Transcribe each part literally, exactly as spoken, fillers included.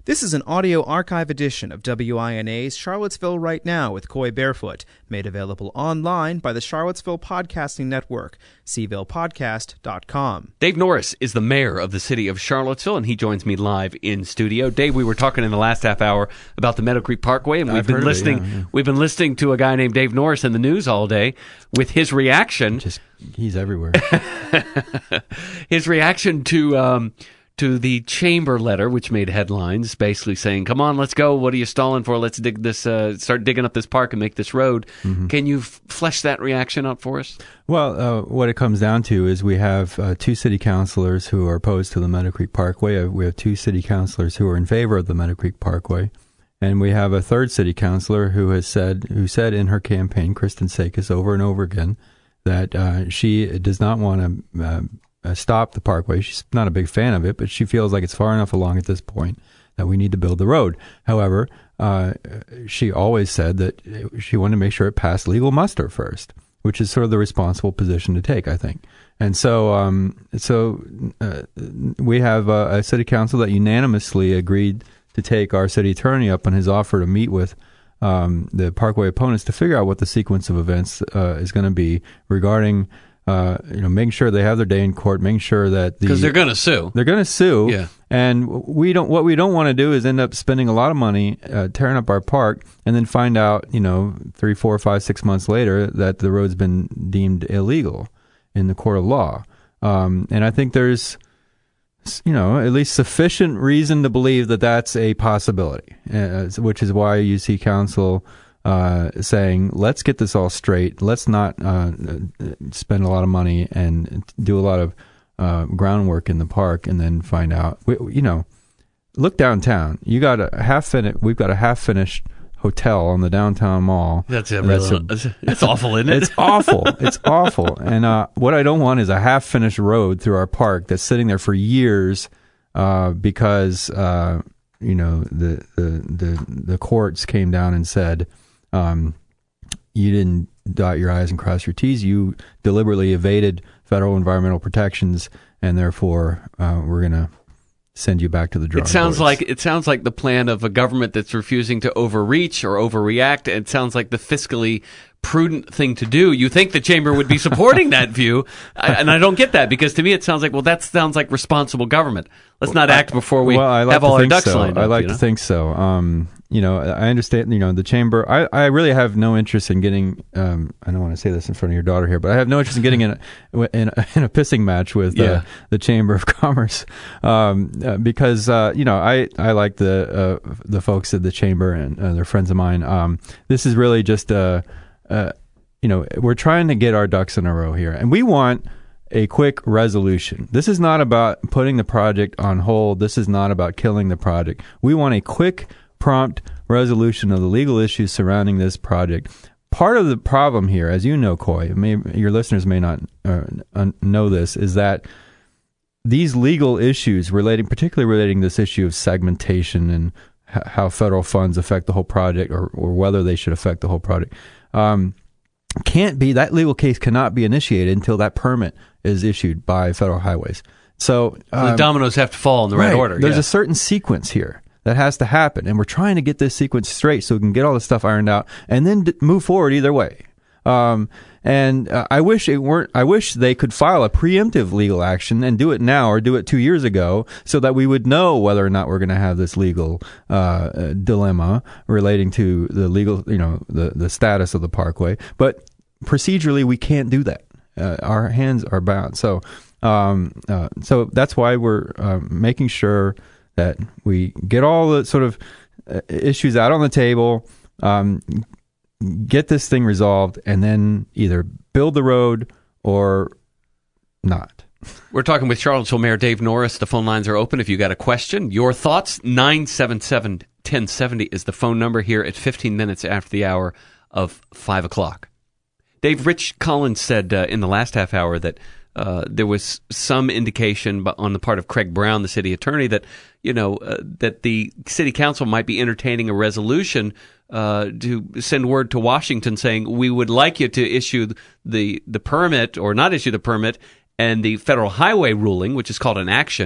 This is an audio archive edition of W I N A's Charlottesville Right Now with Coy Barefoot, made available online by the Charlottesville Podcasting Network, c ville podcast dot com. Dave Norris is the mayor of the city of Charlottesville, and he joins me live in studio. Dave, we were talking in the last half hour about the Meadow Creek Parkway, and we've I've been heard of it, listening. yeah, yeah. We've been listening to a guy named Dave Norris in the news all day with his reaction. Just he's everywhere. His reaction to um, to the chamber letter, which made headlines, basically saying, "Come on, let's go. What are you stalling for? Let's dig this. Uh, start digging up this park and make this road." Mm-hmm. Can you f- flesh that reaction out for us? Well, uh, what it comes down to is we have uh, two city councilors who are opposed to the Meadow Creek Parkway. We have two city councilors who are in favor of the Meadow Creek Parkway, and we have a third city councilor who has said, who said in her campaign, Kristen Sakis, over and over again, that uh, she does not want to uh, uh, stop the parkway. She's not a big fan of it, but she feels like it's far enough along at this point that we need to build the road. However, uh, she always said that she wanted to make sure it passed legal muster first, which is sort of the responsible position to take, I think. And so, um, so uh, we have a, a city council that unanimously agreed to take our city attorney up on his offer to meet with um, the Parkway opponents to figure out what the sequence of events uh, is going to be regarding, uh, you know, making sure they have their day in court, making sure that the Because they're going to sue. They're going to sue. Yeah. And we don't. What we don't want to do is end up spending a lot of money uh, tearing up our park, and then find out, you know, three, four, five, six months later that the road's been deemed illegal in the court of law. Um, and I think there's, you know, at least sufficient reason to believe that that's a possibility, uh, which is why you see council uh, saying, let's get this all straight. Let's not uh, spend a lot of money and do a lot of uh, groundwork in the park and then find out, we, you know, look downtown. You got a half finished, we've got a half finished hotel on the downtown mall. That's it. That's a, it's awful, isn't it? It's awful. It's awful. And uh, what I don't want is a half-finished road through our park that's sitting there for years uh, because uh, you know the, the the the courts came down and said um, you didn't dot your I's and cross your T's. You deliberately evaded federal environmental protections, and therefore uh, we're going to send you back to the drawing It sounds boards. like it sounds like the plan of a government that's refusing to overreach or overreact. It sounds like the fiscally prudent thing to do. You think the chamber would be supporting that view, I, and I don't get that, because to me it sounds like, well, that sounds like responsible government. Let's not act before we well, I like have to all our think ducks so. lined I up. like you to know? think so. Um, you know, I understand, you know, the chamber, I, I really have no interest in getting, um, I don't want to say this in front of your daughter here, but I have no interest in getting in a, in a, in a pissing match with uh, Yeah. the Chamber of Commerce, um, uh, because, uh, you know, I, I like the uh, the folks at the chamber, and uh, they're friends of mine. Um, this is really just, a, a, you know, we're trying to get our ducks in a row here, and we want a quick resolution. This is not about putting the project on hold. This is not about killing the project. We want a quick, prompt resolution of the legal issues surrounding this project. Part of the problem here, as you know, Coy, may, your listeners may not uh, know this, is that these legal issues relating, particularly relating to this issue of segmentation and h- how federal funds affect the whole project, or, or whether they should affect the whole project, um, can't be, that legal case cannot be initiated until that permit is issued by Federal Highways. So um, the dominoes have to fall in the right, right order. There's yeah. a certain sequence here that has to happen, and we're trying to get this sequence straight so we can get all this stuff ironed out and then d- move forward either way. Um, and uh, I wish it weren't. I wish they could file a preemptive legal action and do it now, or do it two years ago, so that we would know whether or not we're going to have this legal uh, uh, dilemma relating to the legal, you know, the the status of the parkway. But procedurally, we can't do that. Uh, our hands are bound. So, um, uh, so that's why we're uh, making sure that we get all the sort of uh, issues out on the table. Um, get this thing resolved, and then either build the road or not. We're talking with Charlottesville Mayor Dave Norris. The phone lines are open if you got a question. Your thoughts, nine seven seven, one oh seven oh is the phone number here at fifteen minutes after the hour of five o'clock. Dave, Rich Collins said uh, in the last half hour that uh, there was some indication on the part of Craig Brown, the city attorney, that you know uh, that the city council might be entertaining a resolution uh, to send word to Washington saying we would like you to issue the the permit or not issue the permit, and the federal highway ruling, which is called an action,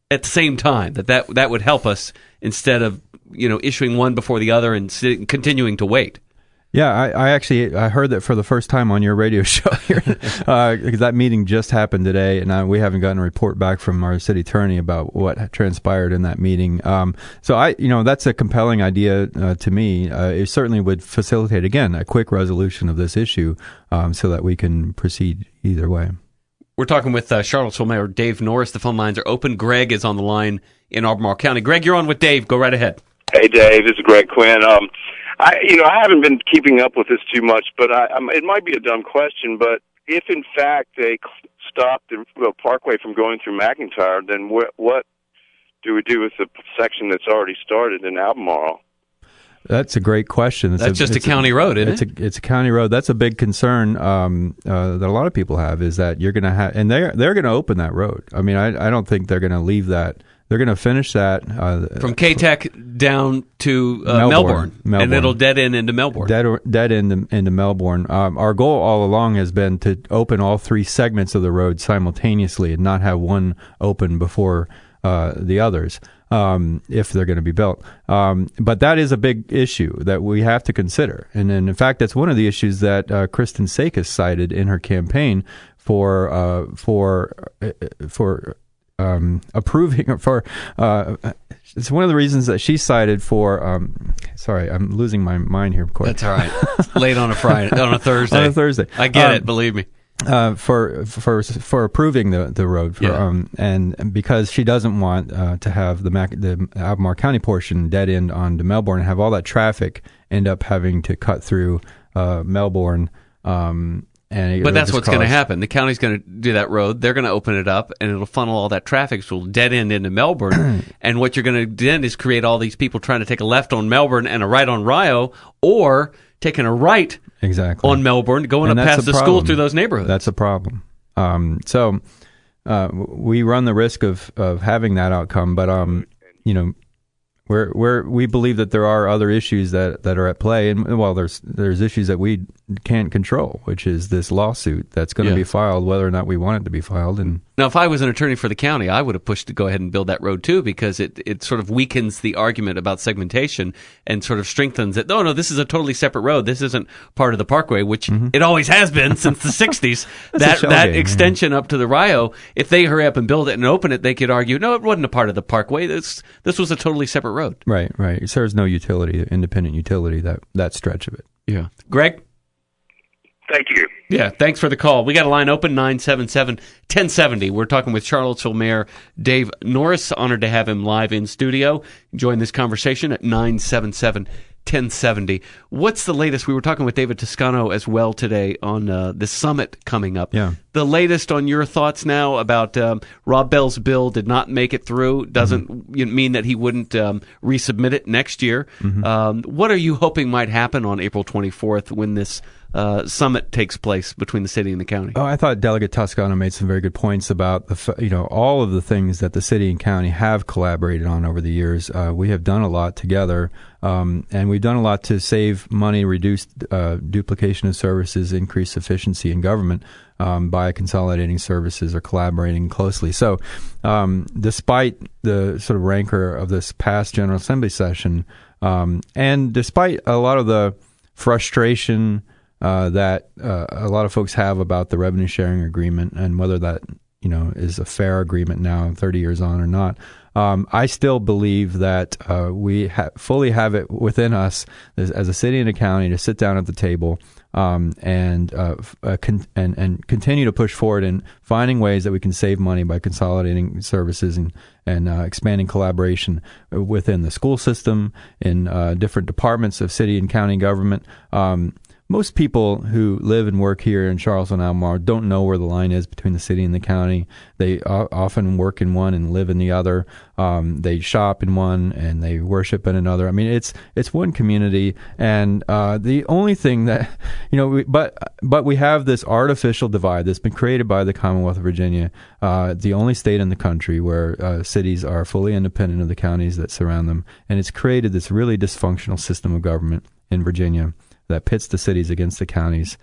at the same time. That that, that would help us instead of you know issuing one before the other and sit, continuing to wait. Yeah, I, I actually I heard that for the first time on your radio show here, uh, because that meeting just happened today, and I, we haven't gotten a report back from our city attorney about what transpired in that meeting. Um, so I, you know, that's a compelling idea uh, to me. Uh, it certainly would facilitate, again, a quick resolution of this issue, um, so that we can proceed either way. We're talking with uh, Charlottesville Mayor Dave Norris. The phone lines are open. Greg is on the line in Albemarle County. Greg, you're on with Dave. Go right ahead. Hey, Dave. This is Greg Quinn. Um, I, you know, I haven't been keeping up with this too much, but I, I'm, it might be a dumb question. But if in fact they stop the well, Parkway from going through McIntyre, then what, what do we do with the section that's already started in Albemarle? That's a great question. It's That's a, just a county a, road, isn't it's it? A, it's a county road. That's a big concern um, uh, that a lot of people have, is that you're going to have, and they're they're going to open that road. I mean, I I don't think they're going to leave that. They're going to finish that uh, from K-Tech down to uh, Melbourne, Melbourne, Melbourne, and it'll dead end into Melbourne. Dead, dead end into Melbourne. Um, our goal all along has been to open all three segments of the road simultaneously and not have one open before uh, the others, um, if they're going to be built. Um, but that is a big issue that we have to consider. And, and in fact, that's one of the issues that uh, Kristen Sakis cited in her campaign for uh, for uh, for. Um, approving for uh, it's one of the reasons that she cited for um, sorry I'm losing my mind here of course. That's all right. Late on a Friday, on a Thursday. on a Thursday. I get um, it, believe me. Uh, for for for approving the the road for, yeah. um, and because she doesn't want uh, to have the Mac, the Albemarle County portion dead end onto Melbourne and have all that traffic end up having to cut through uh, Melbourne. Um, And but that's what's going to happen. The county's going to do that road. They're going to open it up, and it'll funnel all that traffic, so it'll dead end into Melbourne. And what you're going to then is create all these people trying to take a left on Melbourne and a right on Rio, or taking a right exactly on Melbourne, going and up past the problem. school through those neighborhoods. That's a problem. Um, so uh, we run the risk of, of having that outcome, but um, you know. We're, we're, we believe that there are other issues that, that are at play, and well, there's there's issues that we can't control, which is this lawsuit that's going to yeah. be filed, whether or not we want it to be filed. And now, if I was an attorney for the county, I would have pushed to go ahead and build that road too, because it, it sort of weakens the argument about segmentation and sort of strengthens it. No, no, this is a totally separate road. This isn't part of the Parkway, which mm-hmm. it always has been since the sixties. that that game, extension yeah. up to the Rio, if they hurry up and build it and open it, they could argue, no, it wasn't a part of the Parkway. This this was a totally separate road. Right, right. It serves no utility, independent utility, that, that stretch of it. Yeah. Greg? Thank you. Yeah, thanks for the call. We got a line open, nine seven seven, one oh seven oh. We're talking with Charlottesville Mayor Dave Norris. Honored to have him live in studio. Join this conversation at nine seven seven, one oh seven oh. What's the latest? We were talking with David Toscano as well today on uh, the summit coming up. Yeah. The latest on your thoughts now about um, Rob Bell's bill did not make it through. Doesn't mm-hmm. mean that he wouldn't um, resubmit it next year. Mm-hmm. Um, what are you hoping might happen on April twenty-fourth when this Uh, summit takes place between the city and the county? Oh, I thought Delegate Toscano made some very good points about the, you know, all of the things that the city and county have collaborated on over the years. Uh, we have done a lot together, um, and we've done a lot to save money, reduce uh, duplication of services, increase efficiency in government um, by consolidating services or collaborating closely. So, um, despite the sort of rancor of this past General Assembly session, um, and despite a lot of the frustration Uh, that uh, a lot of folks have about the revenue sharing agreement and whether that, you know, is a fair agreement now thirty years on or not. Um, I still believe that uh, we ha- fully have it within us as, as a city and a county to sit down at the table um, and uh, uh, con- and and continue to push forward in finding ways that we can save money by consolidating services and and uh, expanding collaboration within the school system, in uh, different departments of city and county government. Um, Most people who live and work here in Charleston and Albemarle don't know where the line is between the city and the county. They uh, often work in one and live in the other. Um, they shop in one and they worship in another. I mean, it's it's one community, and uh, the only thing that you know, we, but but we have this artificial divide that's been created by the Commonwealth of Virginia, uh, the only state in the country where uh, cities are fully independent of the counties that surround them, and it's created this really dysfunctional system of government in Virginia that pits the cities against the counties,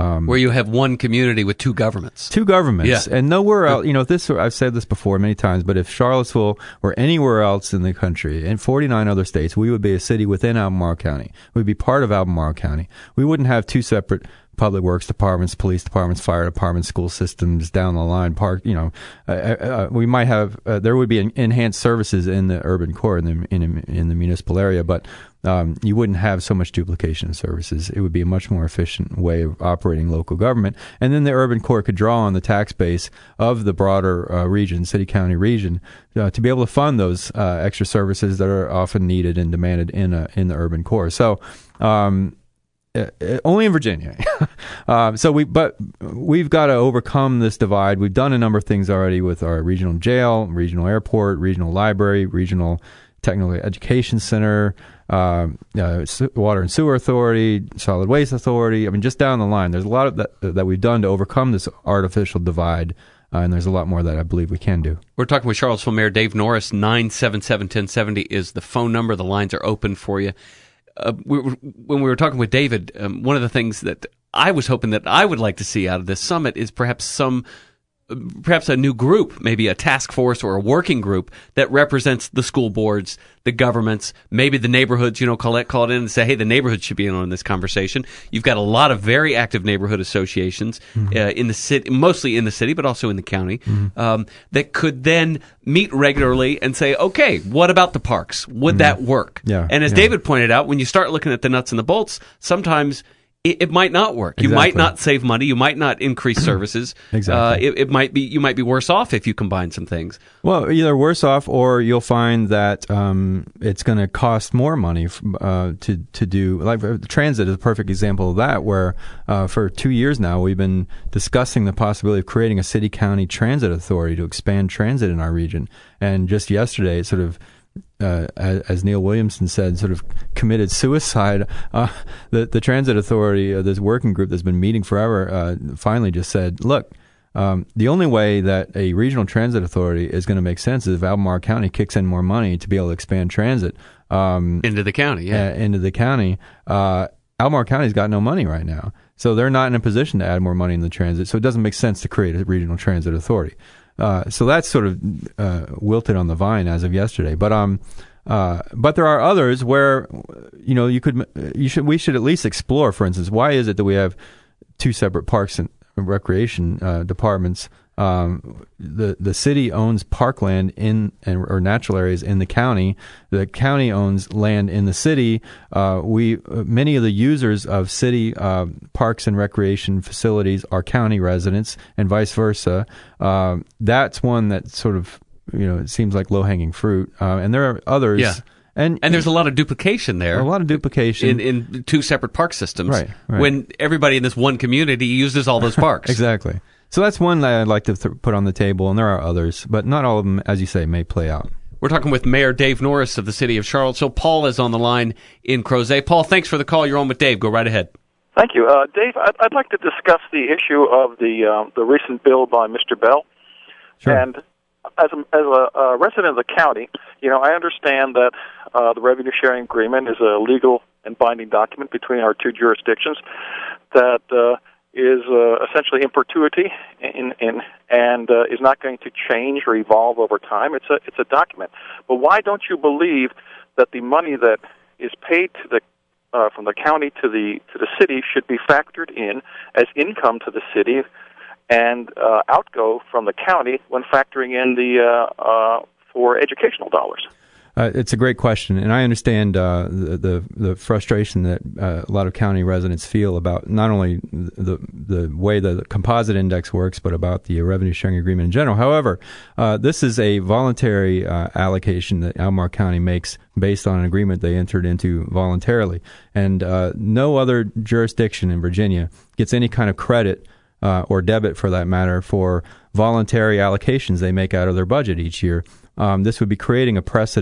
Um, Where you have one community with two governments. Two governments. Yeah. And nowhere else, you know, this, I've said this before many times, but if Charlottesville were anywhere else in the country, in forty-nine other states, we would be a city within Albemarle County. We'd be part of Albemarle County. We wouldn't have two separate public works departments, police departments, fire departments, school systems down the line. Park, you know, uh, uh, we might have, uh, there would be an enhanced services in the urban core, in the, in, in the municipal area, but Um, you wouldn't have so much duplication of services. It would be a much more efficient way of operating local government. And then the urban core could draw on the tax base of the broader uh, region, city-county region, uh, to be able to fund those uh, extra services that are often needed and demanded in a, in the urban core. So, um, uh, only in Virginia. uh, so we, but we've got to overcome this divide. We've done a number of things already with our regional jail, regional airport, regional library, regional technical education center, uh, uh, water and sewer authority, solid waste authority. I mean, just down the line, there's a lot of that that we've done to overcome this artificial divide, uh, and there's a lot more that I believe we can do. We're talking with Charlottesville Mayor Dave Norris. nine seven seven, one oh seven oh is the phone number. The lines are open for you. Uh, we were, when we were talking with David, um, one of the things that I was hoping that I would like to see out of this summit is perhaps some perhaps a new group, maybe a task force or a working group that represents the school boards, the governments, maybe the neighborhoods, you know, call it, call it in and say, hey, the neighborhood should be in on this conversation. You've got a lot of very active neighborhood associations mm-hmm. uh, in the city, mostly in the city, but also in the county, mm-hmm. um, that could then meet regularly and say, okay, what about the parks? Would mm-hmm. that work? Yeah, and as yeah. David pointed out, when you start looking at the nuts and the bolts, sometimes It, it might not work. You Exactly. might not save money. You might not increase services. Exactly. Uh, it, it might be. You might be worse off if you combine some things. Well, either worse off, or you'll find that um, it's going to cost more money uh, to to do. Like uh, transit is a perfect example of that. Where uh, for two years now we've been discussing the possibility of creating a city-county transit authority to expand transit in our region. And just yesterday, it sort of. Uh, as, as Neil Williamson said, sort of committed suicide. Uh, the the Transit Authority, uh, this working group that's been meeting forever, uh, finally just said, look, um, the only way that a regional transit authority is going to make sense is if Albemarle County kicks in more money to be able to expand transit. Um, into the county, yeah. Uh, into the county. Uh, Albemarle County's got no money right now. So they're not in a position to add more money in the transit. So it doesn't make sense to create a regional transit authority. Uh, so that's sort of uh, wilted on the vine as of yesterday. But um, uh, but there are others where, you know, you could, you should, we should at least explore. For instance, why is it that we have two separate parks and recreation uh, departments? Um, the the city owns parkland in and, or natural areas in the county. The county owns land in the city. Uh, we uh, many of the users of city uh, parks and recreation facilities are county residents, and vice versa. Uh, that's one that sort of, you know, it seems like low hanging fruit. Uh, and there are others. Yeah. And, and there's a lot of duplication there. A lot of duplication. In, in two separate park systems. Right, right. When everybody in this one community uses all those parks. Exactly. So that's one that I'd like to th- put on the table, and there are others, but not all of them, as you say, may play out. We're talking with Mayor Dave Norris of the city of Charlottesville. Paul is on the line in Crozet. Paul, thanks for the call. You're on with Dave. Go right ahead. Thank you. Uh, Dave, I'd, I'd like to discuss the issue of the um, the recent bill by Mister Bell. Sure. And as a, as a, a resident of the county, you know, I understand that uh, the revenue sharing agreement is a legal and binding document between our two jurisdictions that uh, is uh, essentially in perpetuity in, in, and uh, is not going to change or evolve over time. It's a it's a document. But why don't you believe that the money that is paid to the uh, from the county to the to the city should be factored in as income to the city and uh, outgo from the county when factoring in the uh, uh, for educational dollars? Uh, it's a great question, and I understand uh, the, the the frustration that uh, a lot of county residents feel about not only the the way the composite index works, but about the revenue sharing agreement in general. However, uh, this is a voluntary uh, allocation that Albemarle County makes based on an agreement they entered into voluntarily, and uh, no other jurisdiction in Virginia gets any kind of credit uh, or debit, for that matter, for voluntary allocations they make out of their budget each year. Um, this would be creating a precedent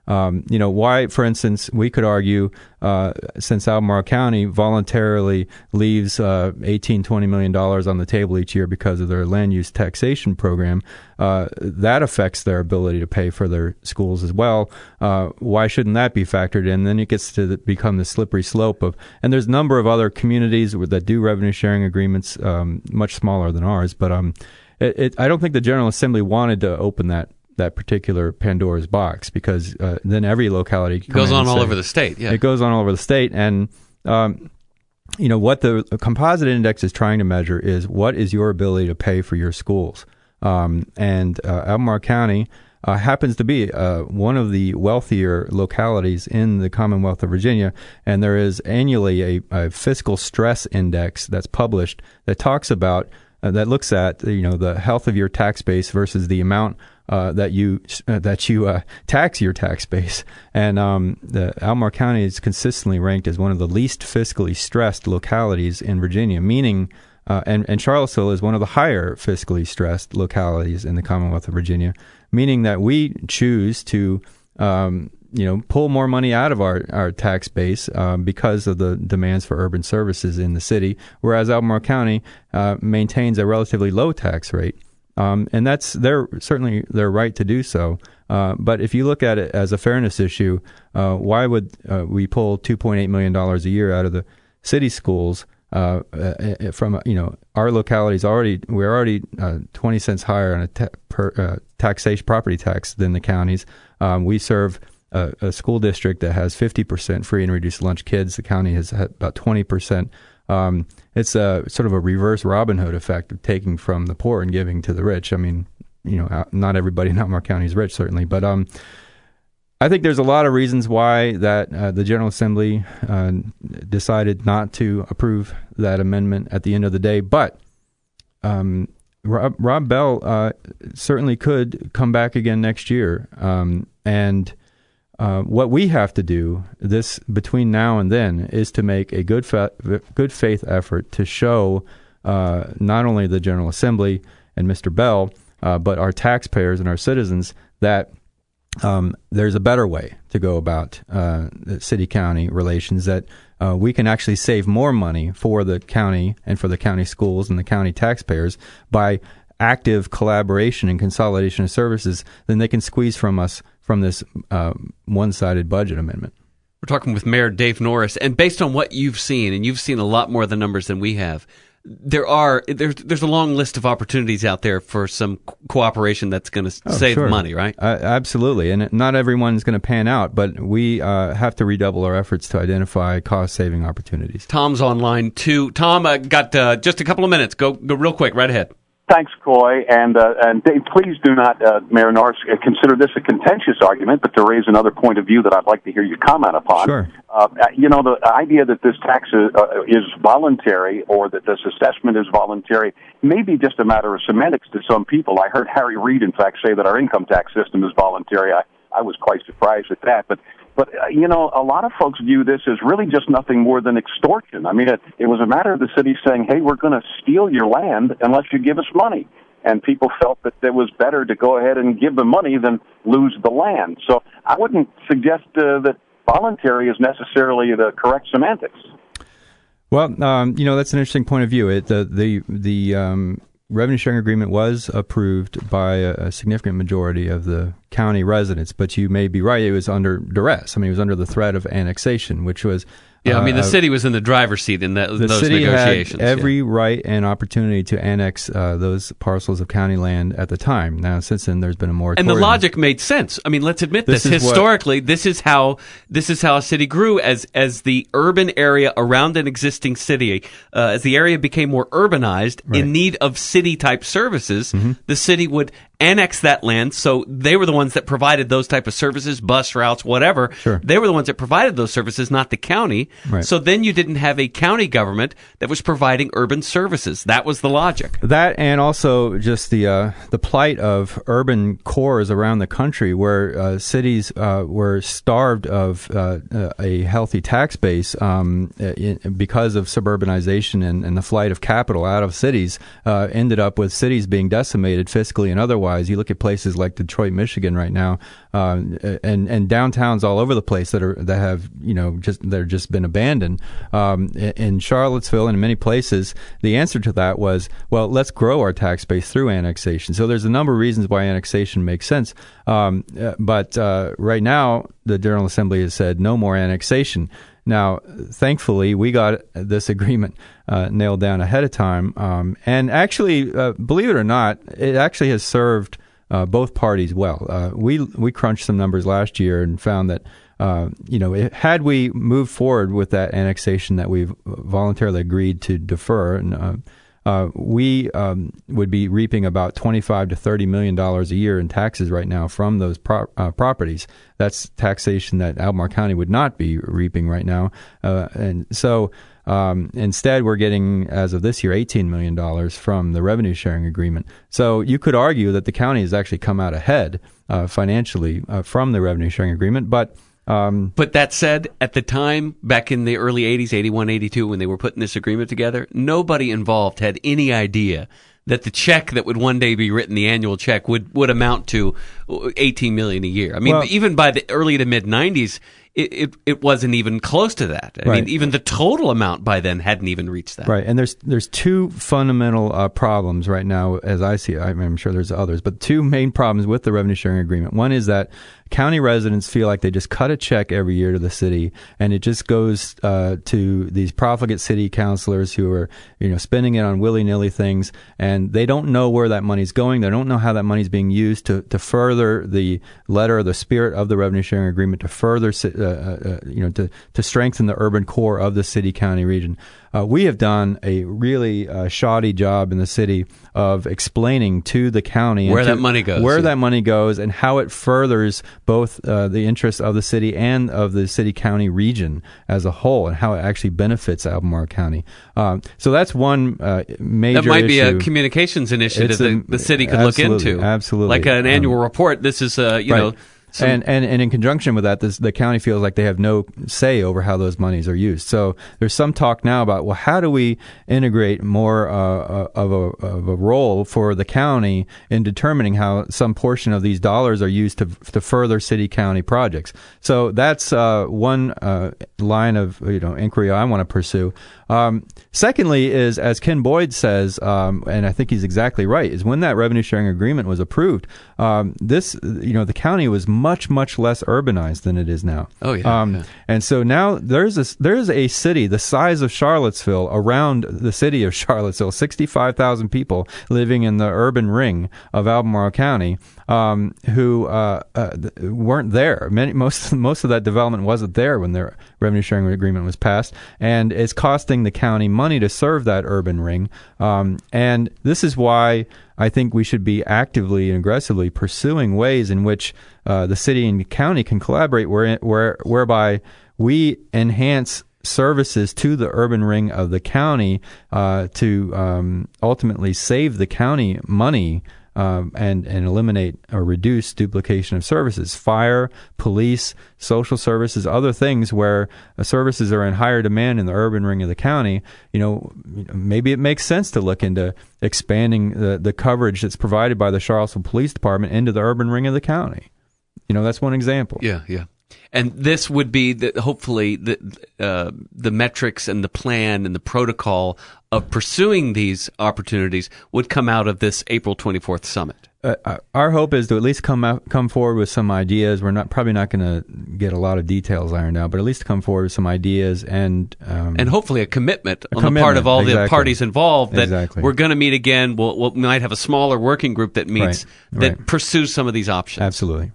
Um, you know, why, for instance, we could argue, uh, since Albemarle County voluntarily leaves uh, eighteen, twenty million dollars on the table each year because of their land use taxation program, uh, that affects their ability to pay for their schools as well. Uh, why shouldn't that be factored in? Then it gets to the, become the slippery slope of, and there's a number of other communities that do revenue sharing agreements, um, much smaller than ours, but um, it, it, I don't think the General Assembly wanted to open that that particular Pandora's box, because uh, then every locality it goes on all say, over the state. Yeah, it goes on all over the state, and um, you know what the composite index is trying to measure is what is your ability to pay for your schools. Um, and uh, Albemarle County uh, happens to be uh, one of the wealthier localities in the Commonwealth of Virginia, and there is annually a, a fiscal stress index that's published that talks about uh, that looks at you know the health of your tax base versus the amount Uh, that you uh, that you uh, tax your tax base, and um, the Albemarle County is consistently ranked as one of the least fiscally stressed localities in Virginia. Meaning, uh, and and Charlottesville is one of the higher fiscally stressed localities in the Commonwealth of Virginia. Meaning that we choose to, um, you know, pull more money out of our our tax base um, because of the demands for urban services in the city, whereas Albemarle County uh, maintains a relatively low tax rate. Um, and that's their certainly their right to do so. Uh, but if you look at it as a fairness issue, uh, why would uh, we pull two point eight million dollars a year out of the city schools uh, uh, from you know our localities already we're already uh, twenty cents higher on a ta- per, uh, taxation property tax than the counties. Um, we serve a, a school district that has fifty percent free and reduced lunch kids. The county has had about twenty percent. Um, it's a sort of a reverse Robin Hood effect of taking from the poor and giving to the rich. I mean, you know, not everybody in Albemarle County is rich, certainly, but um, I think there's a lot of reasons why that uh, the General Assembly uh, decided not to approve that amendment at the end of the day. But um, Rob, Rob Bell uh, certainly could come back again next year, um, and. Uh, what we have to do this between now and then is to make a good fa- good faith effort to show uh, not only the General Assembly and Mister Bell, uh, but our taxpayers and our citizens that um, there's a better way to go about uh, city-county relations, that uh, we can actually save more money for the county and for the county schools and the county taxpayers by active collaboration and consolidation of services than they can squeeze from us from this uh, one-sided budget amendment. We're talking with Mayor Dave Norris, and based on what you've seen, and you've seen a lot more of the numbers than we have, there are there's there's a long list of opportunities out there for some co- cooperation that's going to oh, save sure. money, right? Uh, absolutely, and not everyone's going to pan out, but we uh, have to redouble our efforts to identify cost-saving opportunities. Tom's online too. Tom, I got uh, just a couple of minutes. Go go real quick, right ahead. Thanks, Coy. And, uh, and Dave, please do not, uh, Mayor Norris, consider this a contentious argument, but to raise another point of view that I'd like to hear you comment upon. Sure. Uh, you know, the idea that this tax is, uh, is voluntary or that this assessment is voluntary may be just a matter of semantics to some people. I heard Harry Reid, in fact, say that our income tax system is voluntary. I, I was quite surprised at that. But But, uh, you know, a lot of folks view this as really just nothing more than extortion. I mean, it, it was a matter of the city saying, hey, we're going to steal your land unless you give us money. And people felt that it was better to go ahead and give the money than lose the land. So I wouldn't suggest uh, that voluntary is necessarily the correct semantics. Well, um, you know, that's an interesting point of view. It, the the, the um, revenue sharing agreement was approved by a, a significant majority of the county residents, but you may be right, it was under duress. I mean, it was under the threat of annexation, which was... Yeah, I mean, the uh, city was in the driver's seat in that, the those city negotiations. had every yeah. right and opportunity to annex uh, those parcels of county land at the time. Now, since then, there's been a moratorium. And the logic made sense. I mean, let's admit this. This is Historically, what, this is how this is how a city grew as as the urban area around an existing city, uh, as the area became more urbanized, right. in need of city-type services, mm-hmm. the city would annex that land. So they were the ones that provided those type of services, bus routes, whatever. Sure. They were the ones that provided those services, not the county. Right. So then you didn't have a county government that was providing urban services. That was the logic. That, and also just the uh, the plight of urban cores around the country, where uh, cities uh, were starved of uh, a healthy tax base um, in, because of suburbanization and, and the flight of capital out of cities, uh, ended up with cities being decimated fiscally and otherwise. otherwise. You look at places like Detroit, Michigan right now, uh, and and downtowns all over the place that are that have you know just that are just been abandoned. Um, in Charlottesville and in many places, the answer to that was, well, let's grow our tax base through annexation. So there's a number of reasons why annexation makes sense. Um, uh, but uh, right now, the General Assembly has said no more annexation. Now, thankfully, we got this agreement uh, nailed down ahead of time. Um, and actually, uh, believe it or not, it actually has served uh, both parties well. Uh, we we crunched some numbers last year and found that, uh, you know, it, had we moved forward with that annexation that we've voluntarily agreed to defer, and uh, uh, we um, would be reaping about twenty-five to thirty million dollars a year in taxes right now from those pro- uh, properties. That's taxation that Albemarle County would not be reaping right now. Uh, and so um, instead, we're getting, as of this year, eighteen million dollars from the revenue sharing agreement. So you could argue that the county has actually come out ahead uh, financially uh, from the revenue sharing agreement. But Um, but that said, at the time, back in the early eighties, eighty-one, eighty-two, when they were putting this agreement together, nobody involved had any idea that the check that would one day be written, the annual check, would, would amount to eighteen million dollars a year. I mean, well, even by the early to mid-nineties, it, it, it wasn't even close to that. I right. mean, even the total amount by then hadn't even reached that. Right, and there's there's two fundamental uh, problems right now, as I see it. I'm sure there's others, but two main problems with the revenue sharing agreement. One is that county residents feel like they just cut a check every year to the city, and it just goes uh, to these profligate city councilors who are, you know, spending it on willy-nilly things, and they don't know where that money's going. They don't know how that money's being used to, to further the letter or the spirit of the revenue sharing agreement, to further, uh, uh, you know, to, to strengthen the urban core of the city-county region. Uh, we have done a really uh, shoddy job in the city of explaining to the county where to, that money goes, where yeah. that money goes, and how it furthers both uh, the interests of the city and of the city-county region as a whole, and how it actually benefits Albemarle County. Um, so that's one uh, major. That might be issue. a communications initiative a, that the city could absolutely, look into, absolutely, like an annual um, report. This is, uh, you right. know. Some And, and and in conjunction with that, this, the county feels like they have no say over how those monies are used. So there's some talk now about, well, how do we integrate more uh, of, a, of a role for the county in determining how some portion of these dollars are used to to further city-county projects? So that's uh, one uh, line of you know inquiry I want to pursue. Um, secondly is, as Ken Boyd says, um, and I think he's exactly right, is when that revenue sharing agreement was approved, um, this, you know, the county was much, much less urbanized than it is now. Oh, yeah. Um, yeah. And so now there's a, there's a city the size of Charlottesville around the city of Charlottesville, sixty-five thousand people living in the urban ring of Albemarle County, um, who uh, uh, weren't there. Many, most, most of that development wasn't there when the revenue sharing agreement was passed, and it's costing the county money to serve that urban ring. Um, and this is why I think we should be actively and aggressively pursuing ways in which uh, the city and county can collaborate, where, where whereby we enhance services to the urban ring of the county uh, to um, ultimately save the county money. Um, and, and eliminate or reduce duplication of services, fire, police, social services, other things where uh, services are in higher demand in the urban ring of the county. You know, maybe it makes sense to look into expanding the, the coverage that's provided by the Charlottesville Police Department into the urban ring of the county. You know, that's one example. Yeah, yeah. And this would be the, hopefully the uh, the metrics and the plan and the protocol of pursuing these opportunities would come out of this April twenty-fourth summit. Uh, our hope is to at least come out, come forward with some ideas. We're not probably not going to get a lot of details ironed out, but at least come forward with some ideas and um, and hopefully a commitment a on commitment, the part of all exactly. the parties involved that exactly. we're going to meet again. We'll, we'll, we might have a smaller working group that meets right. that right. pursues some of these options. Absolutely.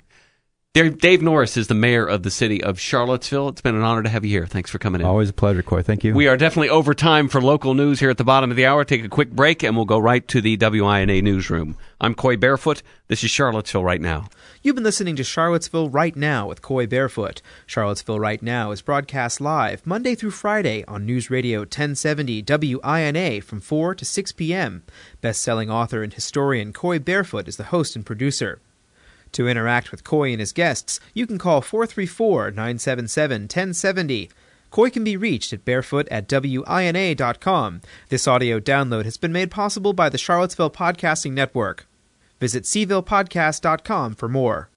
Dave Norris is the mayor of the city of Charlottesville. It's been an honor to have you here. Thanks for coming in. Always a pleasure, Coy. Thank you. We are definitely over time for local news here at the bottom of the hour. Take a quick break, and we'll go right to the W I N A newsroom. I'm Coy Barefoot. This is Charlottesville Right Now. You've been listening to Charlottesville Right Now with Coy Barefoot. Charlottesville Right Now is broadcast live Monday through Friday on News Radio ten seventy W I N A from four to six p.m. Best-selling author and historian Coy Barefoot is the host and producer. To interact with Coy and his guests, you can call four three four, nine seven seven, one zero seven zero. Coy can be reached at barefoot at W I N A dot com. This audio download has been made possible by the Charlottesville Podcasting Network. Visit seville podcast dot com for more.